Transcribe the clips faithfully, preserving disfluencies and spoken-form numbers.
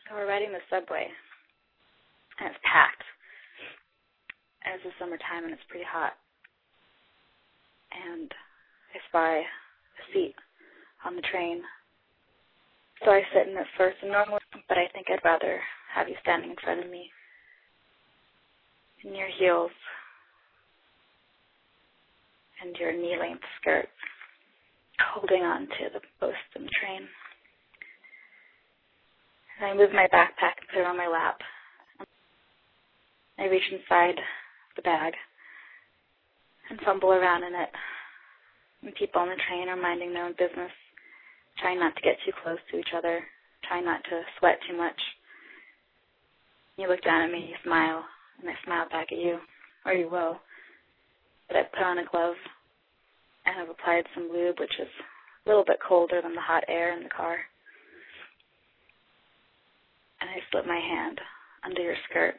So we're riding the subway, and it's packed. And it's the summertime, and it's pretty hot. And I spy a seat on the train. So I sit in it first and normally, but I think I'd rather have you standing in front of me in your heels and your knee-length skirt, holding on to the post in the train. And I move my backpack and put it on my lap. I reach inside the bag and fumble around in it. And people on the train are minding their own business, trying not to get too close to each other, trying not to sweat too much. You look down at me, you smile, and I smile back at you, or you will. But I've put on a glove, and I've applied some lube, which is a little bit colder than the hot air in the car. And I slip my hand under your skirt,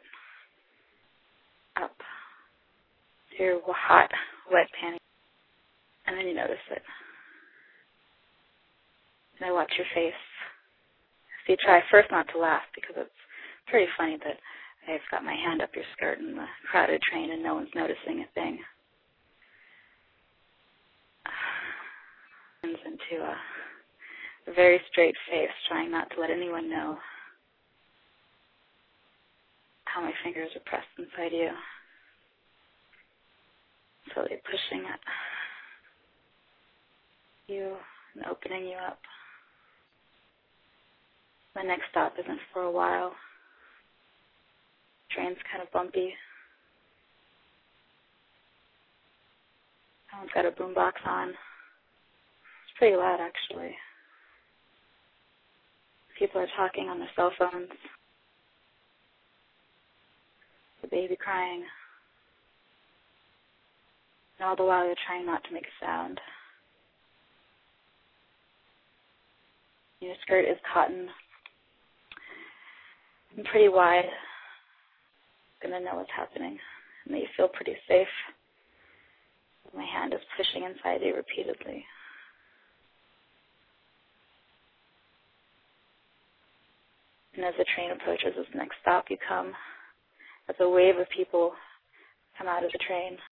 up to your hot, wet panties, and then you notice it. And I watch your face. So you try first not to laugh, because it's pretty funny that I've got my hand up your skirt in the crowded train and no one's noticing a thing. Turns into a, a very straight face, trying not to let anyone know how my fingers are pressed inside you, slowly pushing at you and opening you up. My next stop isn't for a while. Train's kind of bumpy. Someone's got a boombox on. It's pretty loud, actually. People are talking on their cell phones. The baby crying. And all the while you're trying not to make a sound. Your skirt is cotton and pretty wide. You're going to know what's happening. And that you feel pretty safe. My hand is pushing inside you repeatedly. And as the train approaches its next stop, you come as a wave of people come out of the train.